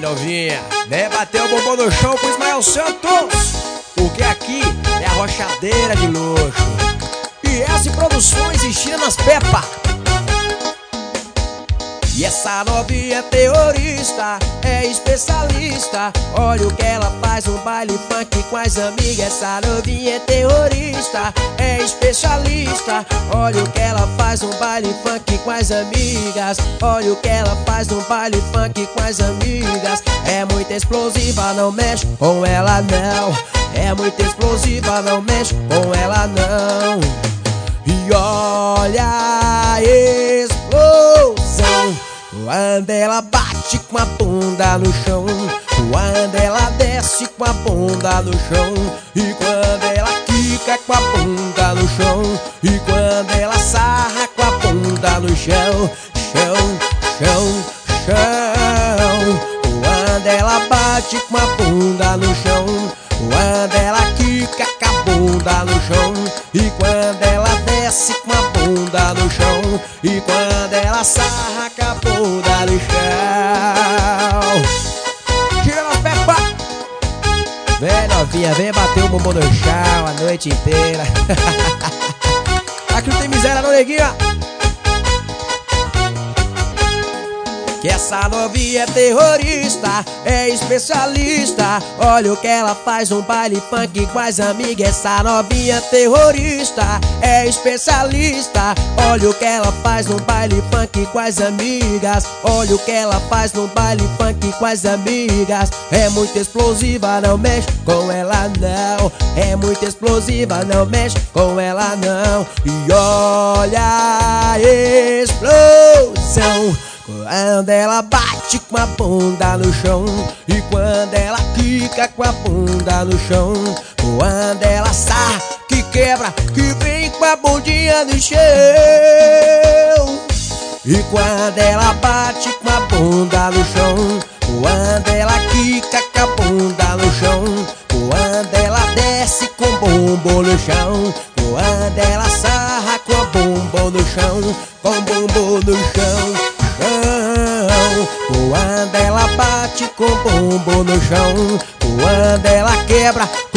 novinha, vem bater o bumbum no chão com Ismael Santos, porque aqui é a rochadeira de luxo. E essa produções estira nas pepas. E essa novinha é terrorista, é especialista. Olha o que ela faz no baile funk com as amigas. Essa novinha é terrorista, é especialista. Olha o que ela faz no baile funk com as amigas. Olha o que ela faz no baile funk com as amigas. É muito explosiva, não mexe com ela não. É muito explosiva, não mexe com ela não. E olha a explosão quando ela bate com a bunda no chão, quando ela desce com a bunda no chão, e quando ela quica com a bunda no chão, e quando ela sarra com a bunda no chão, chão, chão, chão. Quando ela bate com a bunda no chão, quando ela quica com a bunda no chão, e quando ela desce com a bunda no chão, e quando ela sarra com a bunda no chão. Tira nas pepas. Vem novinha, vem bater o bumbum no chão a noite inteira. Aqui não tem miséria não, neguinha. Que essa novinha é terrorista, é especialista. Olha o que ela faz no baile funk com as amigas. Essa novinha é terrorista, é especialista. Olha o que ela faz no baile funk com as amigas. Olha o que ela faz no baile funk com as amigas. É muito explosiva, não mexe com ela não. É muito explosiva, não mexe com ela não. E olha a explosão quando ela bate com a bunda no chão, e quando ela quica com a bunda no chão, quando ela sarra, que quebra, que vem com a bundinha no chão. E quando ela bate com a bunda no chão, quando ela quica com a bunda no chão, quando ela desce com o bumbum no chão, quando ela sarra com a bumbum no chão, com o bumbum no chão. Quando ela bate com o bumbum no chão, quando ela quebra